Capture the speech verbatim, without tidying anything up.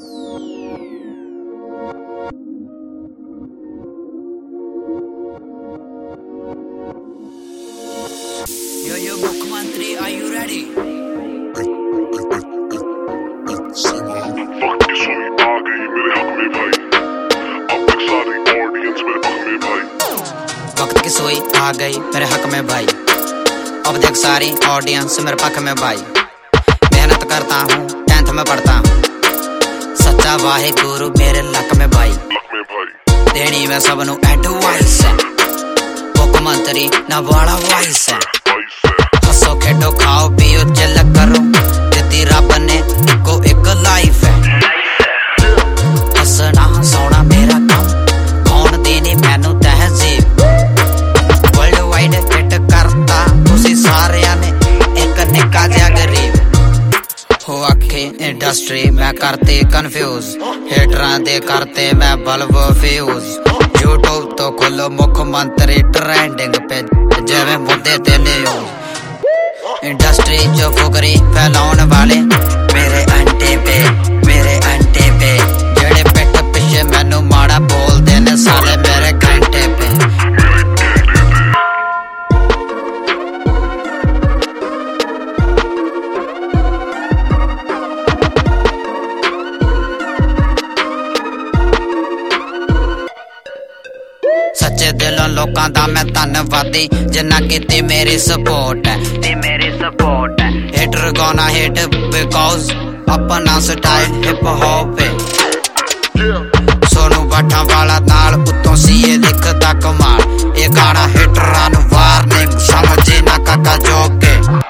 Yo, yo, मुख्यमंत्री, are you ready? वक्त की सोई आ गई मेरे हक में भाई, अब देख सारी ऑडियंस मेरे पक में भाई। मेहनत करता हूँ, टेंथ में पढ़ता हूँ, सच्चा वाहे गुरु मेरे लक में भाई। देनी मैं सबनू एडवाइस है, मुख्यमंत्री ना बड़ा वाइस है। हंसो खेडो खाओ पियो चिल करो, जिद्दी रब ने इको एक लाइफ है। हंसना हंसाना मेरा काम, कौन देनी मैनू तहजीब। वर्ल्ड वाइड हिट करता तुसी सारिया ने, एक निक्का जिहा गरीब। हो आखे इंडस्ट्री मैं करते कंफ्यूज, हेटरां दे करते मैं बल्ब फ्यूज। यूट्यूब तो खोलो मुख्यमंत्री ट्रेंडिंग पे, जिवें मुद्दे ते न्यूज। इंडस्ट्री जो फुकरी फैलाउन वाले मेरे अंटे पे, मेरे अंटे पे। जेड़े पिट पिछे मैनू माड़ा बोलदे ने साले मेरे घंटे पे। सच्चे दिलों लोकां दा मैं धन्नवादी, जिन्ना कीती मेरी सपोर्ट है, ती मेरी सपोर्ट है। हिटर गोना हिट बिकॉज अपना स्टाइल हिप हॉप है। सोनू बाठा वाला नाल उत्तों सीए लिखदा कमाल, ये गाना हिटरां नूं वार्निंग समझे ना काका जोके।